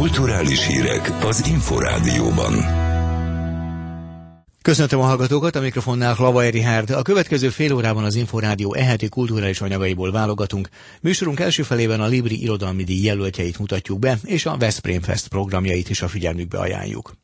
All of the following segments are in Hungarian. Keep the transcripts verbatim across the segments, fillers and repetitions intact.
Kulturális hírek az Inforádióban. Köszöntöm a hallgatókat, a mikrofonnál Hlava Erihárd. A következő fél órában az Inforádió eheti kulturális anyagaiból válogatunk. Műsorunk első felében a Libri Irodalmi Díj jelöltjeit mutatjuk be, és a Veszprém Fest programjait is a figyelmükbe ajánljuk.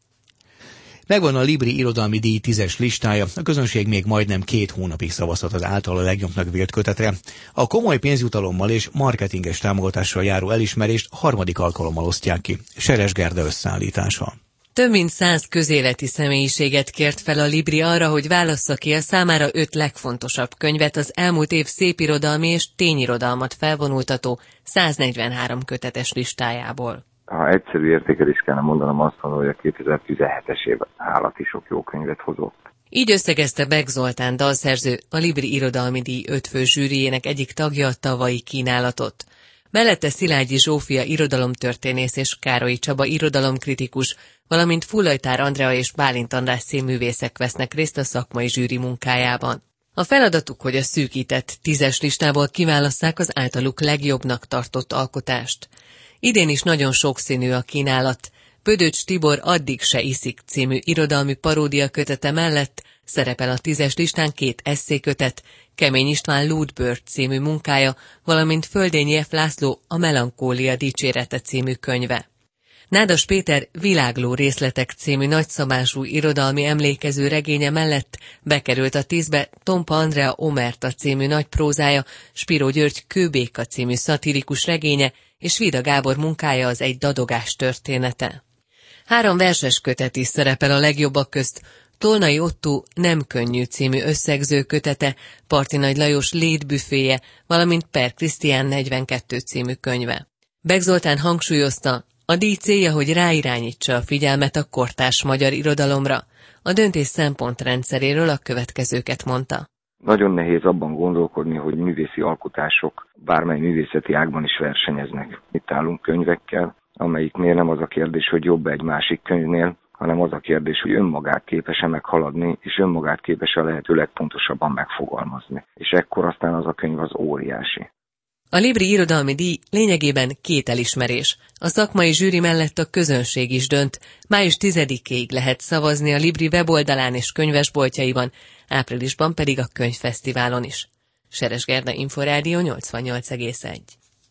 Megvan a Libri Irodalmi Díj tízes listája, a közönség még majdnem két hónapig szavazhat az általa legjobbnak vélt kötetre. A komoly pénzjutalommal és marketinges támogatással járó elismerést harmadik alkalommal osztják ki. Seres Gerda összeállítása. Több mint száz közéleti személyiséget kért fel a Libri arra, hogy válassza ki a számára öt legfontosabb könyvet az elmúlt év szépirodalmi és tényirodalmat felvonultató száznegyvenhárom kötetes listájából. Ha egyszerű értékelést kellene mondanom, azt mondom, hogy a kétezer-tizenhetes év állati sok jó könyvet hozott. Így összegezte Beck Zoltán dalszerző, a Libri Irodalmi Díj ötfő zsűriének egyik tagja a tavalyi kínálatot. Mellette Szilágyi Zsófia irodalomtörténész és Károly Csaba irodalomkritikus, valamint Fullajtár Andrea és Bálint András színművészek vesznek részt a szakmai zsűri munkájában. A feladatuk, hogy a szűkített tízes listából kiválasszák az általuk legjobbnak tartott alkotást. Idén is nagyon sokszínű a kínálat. Bödöcs Tibor Addig se iszik című irodalmi paródia kötete mellett szerepel a tízes listán két esszékötet, Kemény István Lúdbőr című munkája, valamint Földényi F. László a Melankólia dicsérete című könyve. Nádas Péter Világló részletek című nagyszabású irodalmi emlékező regénye mellett bekerült a tízbe Tompa Andrea Omerta című nagy prózája, Spiró György Kőbéka című szatirikus regénye, és Vida Gábor munkája az Egy dadogás története. Három verses kötet is szerepel a legjobbak közt, Tolnai Ottó Nem könnyű című összegző kötete, Parti Nagy Lajos Létbüféje, valamint Per Krisztián negyvenkettő című könyve. Beck Zoltán hangsúlyozta, a díj célja, hogy ráirányítsa a figyelmet a kortárs magyar irodalomra. A döntés szempontrendszeréről a következőket mondta. Nagyon nehéz abban gondolkodni, hogy művészi alkotások bármely művészeti ágban is versenyeznek. Itt állunk könyvekkel, amelyiknél nem az a kérdés, hogy jobb egy másik könyvnél, hanem az a kérdés, hogy önmagát képes-e meghaladni, és önmagát képes-e lehető legpontosabban megfogalmazni. És ekkor aztán az a könyv az óriási. A Libri Irodalmi Díj lényegében két elismerés. A szakmai zsűri mellett a közönség is dönt. május tizedikéig lehet szavazni a Libri weboldalán és könyvesboltjaiban, áprilisban pedig a könyvfesztiválon is. Seres Gerda, Inforádió nyolcvannyolc egész egy.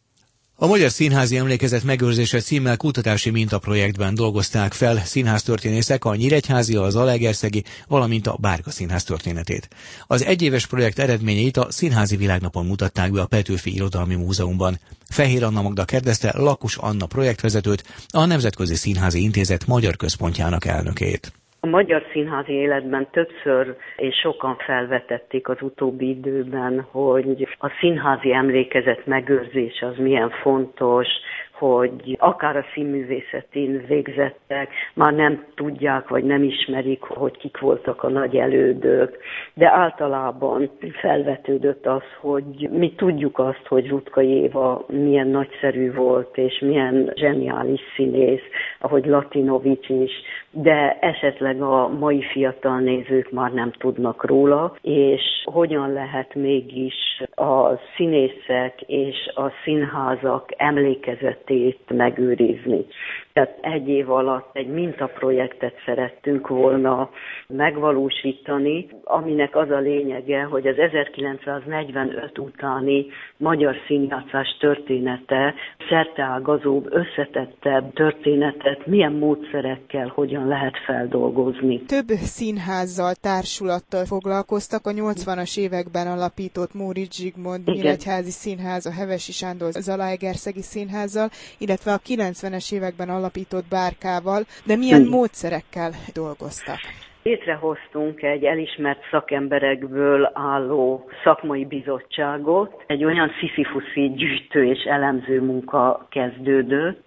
A Magyar Színházi Emlékezet megőrzése címmel kutatási mintaprojektben dolgozták fel színháztörténészek a nyíregyházi, az zalaegerszegi, valamint a Bárka Színház történetét. Az egyéves projekt eredményeit a Színházi Világnapon mutatták be a Petőfi Irodalmi Múzeumban. Fehér Anna Magda kérdezte Lakus Anna projektvezetőt, a Nemzetközi Színházi Intézet magyar központjának elnökét. A magyar színházi életben többször és sokan felvetették az utóbbi időben, hogy a színházi emlékezet megőrzése az milyen fontos, hogy akár a színművészetén végzettek, már nem tudják, vagy nem ismerik, hogy kik voltak a nagy elődök, de általában felvetődött az, hogy mi tudjuk azt, hogy Ruttkai Éva milyen nagyszerű volt, és milyen zseniális színész, ahogy Latinovics is, de esetleg a mai fiatal nézők már nem tudnak róla, és hogyan lehet mégis a színészek és a színházak emlékezetét megőrizni. Tehát egy év alatt egy mintaprojektet szerettünk volna megvalósítani, aminek az a lényege, hogy az ezerkilencszáznegyvenöt utáni magyar színjátszás története, szerteágazóbb, összetettebb történetet milyen módszerekkel hogyan lehet feldolgozni. Több színházzal, társulattal foglalkoztak, a nyolcvanas években alapított Móricz Zsigmond Nyíregyházi Színház, a Hevesi Sándor Zalaegerszegi Színházzal, illetve a kilencvenes években alapított Bárkával, de milyen hmm. módszerekkel dolgoztak? Létrehoztunk egy elismert szakemberekből álló szakmai bizottságot, egy olyan sziszifuszi gyűjtő és elemző munka kezdődött,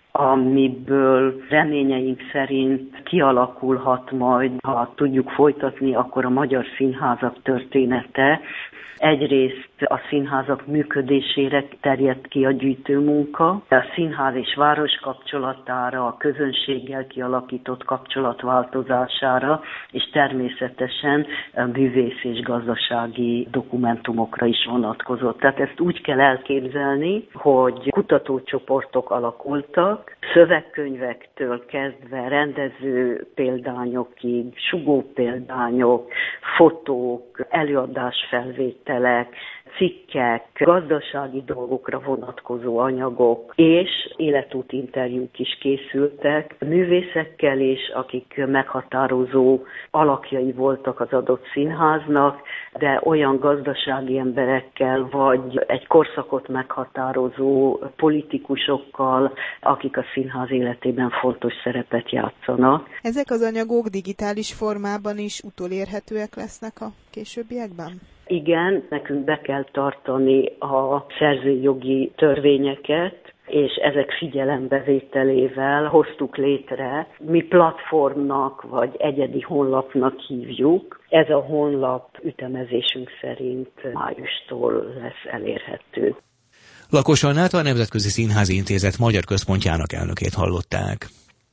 amiből reményeink szerint kialakulhat majd, ha tudjuk folytatni, akkor a magyar színházak története. Egyrészt a színházak működésére terjedt ki a gyűjtőmunka, a színház és város kapcsolatára, a közönséggel kialakított kapcsolat változására, és természetesen a művész és gazdasági dokumentumokra is vonatkozott. Tehát ezt úgy kell elképzelni, hogy kutatócsoportok alakultak, voltak. Szövegkönyvektől kezdve rendező példányokig, sugó példányok, fotók, előadásfelvételek, cikkek, gazdasági dolgokra vonatkozó anyagok és életútinterjúk is készültek művészekkel is, akik meghatározó alakjai voltak az adott színháznak, de olyan gazdasági emberekkel, vagy egy korszakot meghatározó politikusokkal, akik a színház életében fontos szerepet játszanak. Ezek az anyagok digitális formában is utolérhetőek lesznek a későbbiekben? Igen, nekünk be kell tartani a szerzőjogi törvényeket, és ezek figyelembevételével hoztuk létre. Mi platformnak vagy egyedi honlapnak hívjuk. Ez a honlap ütemezésünk szerint májustól lesz elérhető. Lakos Annát, a Nemzetközi Színházi Intézet magyar központjának elnökét hallották.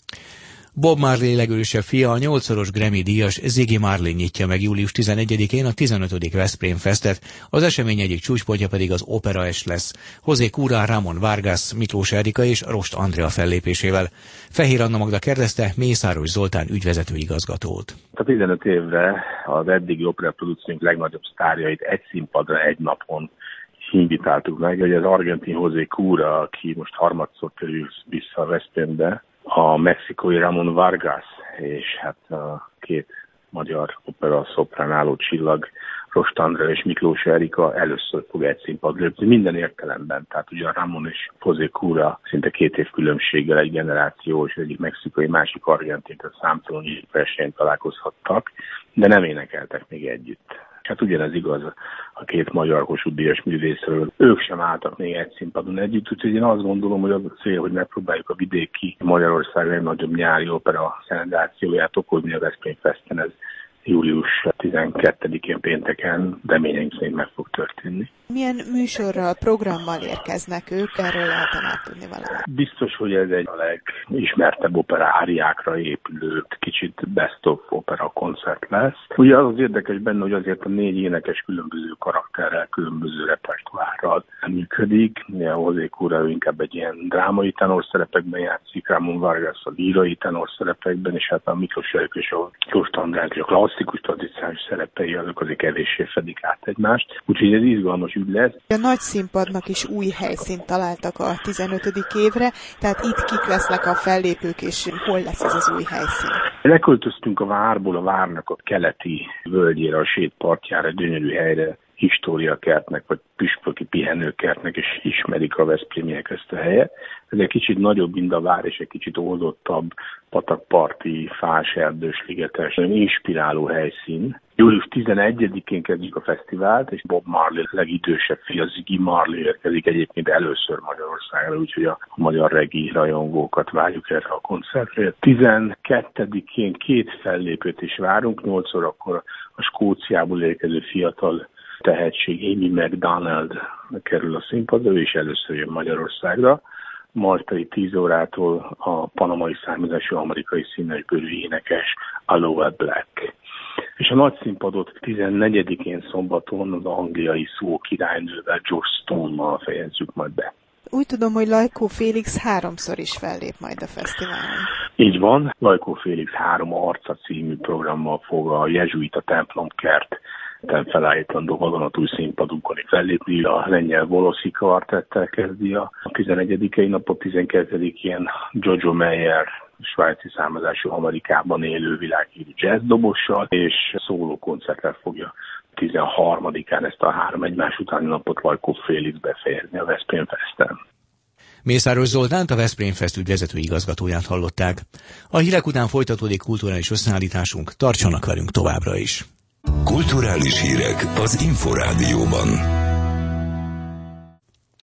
Bob Marley legősebb fia, a nyolcszoros Grammy-díjas Ziggy Marley nyitja meg július tizenegyedikén a tizenötödik Veszprém Festet, az esemény egyik csúcspontja pedig az Opera est lesz, José Cura, Ramón Vargas, Miklós Erika és Rost Andrea fellépésével. Fehér Anna Magda kérdezte Mészáros Zoltán ügyvezető igazgatót. A tizenöt évre az eddigi operaprodukciónk legnagyobb sztárjait egy színpadra egy napon invitáltuk meg, hogy az argentin José Cura, aki most harmadszor kerül vissza a Veszprémbe, a mexikói Ramón Vargas, és hát a két magyar opera szoprán álló csillag, Rost Andrea és Miklós Erika először fog egy színpad lépni, minden értelemben. Tehát ugye a Ramón és José Cura szinte két év különbséggel egy generáció, és egyik mexikai, másik argentin, tehát számtalan versenyen találkozhattak, de nem énekeltek még együtt. Hát ugyanez igaz a két magyar Kossuth-díjas művészről. Ők sem álltak még egy színpadon együtt, úgyhogy én azt gondolom, hogy az a cél, hogy megpróbáljuk a vidéki Magyarország legnagyobb nyári opera szenegációját okozni a Veszprém Festen. Ez július tizenkettedikén pénteken reményeim szerint meg fog történni. Milyen műsorral, programmal érkeznek ők? Erről lehetne már tudni valamit. Biztos, hogy ez egy a legismertebb opera áriákra épülő, kicsit best of opera koncert lesz. Ugye az az érdekes benne, hogy azért a négy énekes különböző karakterrel, különböző repertoárral működik. Ugye a José Cura inkább egy ilyen drámai tenor szerepekben játszik, Ramón Vargas a lírai tenor szerepekben, és hát a Miklós Erika és a Rost Andrea a klasszikus tradicionális szerepei, azok azért kevéssé fedik át egymást. Úgyhogy ez izgalmas ügy lesz. A nagy színpadnak is új helyszínt találtak a tizenötödik évre, tehát itt kik lesznek a fellépők, és hol lesz ez az új helyszín? Leköltöztünk a várból a várnak a keleti völgyére, a sétpartjára, gyönyörű helyre, Históriakertnek, vagy püspöki pihenőkertnek, és ismerik a veszprémiek ezt a helyet. Ez egy kicsit nagyobb, mint a vár, és egy kicsit oldottabb, patakparti, fás, erdős, ligetes, inspiráló helyszín. július tizenegyedikén kezdjük a fesztivált, és Bob Marley legidősebb fia, Ziggy Marley érkezik egyébként először Magyarországra, úgyhogy a magyar regi rajongókat várjuk erre a koncertre. tizenkettedikén két fellépőt is várunk, nyolc órakor a Skóciából érkező fiatal tehetség Amy McDonald kerül a színpadra, ő is először jön Magyarországra, majd pedig tíz órától a panamai származású amerikai színesbőrű énekes Aloha Black. És a nagy színpadot tizennegyedikén szombaton az angliai szó királynővel, George Stone-mal fejezzük majd be. Úgy tudom, hogy Lajkó Félix háromszor is fellép majd a fesztiválon. Így van, Lajkó Félix három arca című programmal fog a jezsuita templomkert felállítandó vadonatúj színpadunkon fellépni. A lengyel Voloszi kvartettel kezdi a tizenegyedikei napot, tizenkettedikén Jojo Meyer, svájci származású Amerikában élő világhírű jazz-dobossal, és szóló koncerttel fogja tizenharmadikán ezt a három egymás utáni napot Lajkó Félix befejezni a Veszprém Festen. Mészáros Zoltánt, a Veszprém Fest ügyvezető igazgatóját hallották. A hírek után folytatódik kulturális összeállításunk, tartsanak velünk továbbra is. Kulturális hírek az Inforádióban.